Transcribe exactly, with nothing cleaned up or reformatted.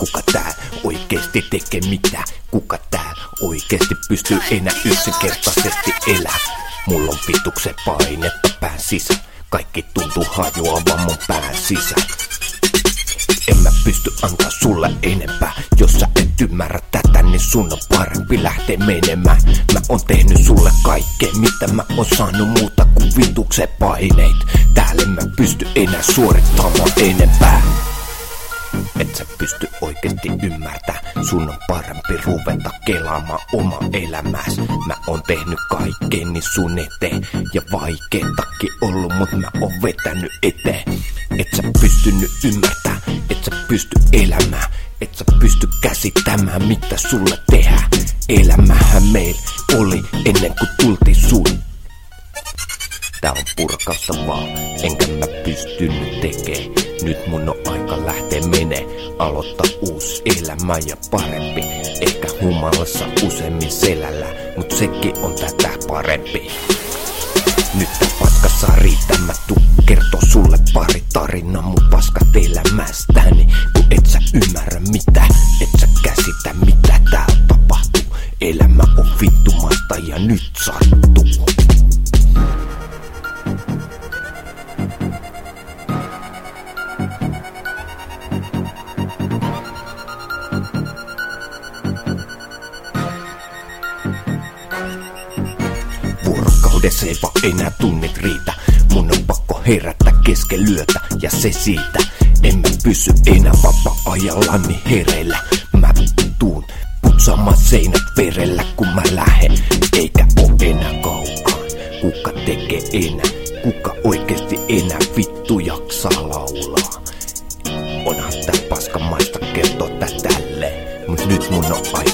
kuka tää oikeesti tekee mitä? Kuka tää oikeesti pystyy enää yksinkertaisesti elää? Mulla on vituksen painetta pään sisä, kaikki tuntuu hajoavan mun pään sisä. En mä pysty antaa sulle enempää. Jos sä et ymmärrä tätä, niin sun on parempi lähteä menemään. Mä oon tehnyt sulle kaikkea, mitä mä oon saanut muuta kuin vituksen paineet. Täällä en mä pysty enää suorittamaan enempää. Et sä pysty oikeesti ymmärtää. Sun on parempi ruveta kelaamaan oma elämääs. Mä oon tehnyt kaikkeni sun eteen, ja vaikeetakin ollut, mut mä oon vetänyt eteen. Et sä pystynyt ymmärtää, et sä pysty elämään, et sä pysty käsittämään mitä sulle tehdään. Elämähän meil oli ennen kuin tultiin sun. Tää on purkausta vaan, enkä mä pystynyt tekee. Nyt mun on aika lähteä menee, aloittaa uusi elämä ja parempi. Ehkä humalassa useammin selällä, mut sekin on tätä parempi. Nyt tää paska saa riittää, mä tuu kertoo sulle pari tarinaa mun paskat elämästäni. Kun et sä ymmärrä mitä, et sä käsitä mitä täällä tapahtuu. Elämä on vittumasta ja nyt sattuu. Vuorokaudessa ei vaan enää tunnit riitä. Mun on pakko herätä kesken lyötä, ja se siitä. En mä pysy enää vapaa-ajallani hereillä. Mä tuun putsaamaan seinät verellä kun mä lähen. Eikä oo enää kaukaan. Kuka tekee enää? Kuka oikeesti enää vittu jaksaa laulaa? Onhan tää paskamaista kertoa tää tälleen, mut nyt mun on aika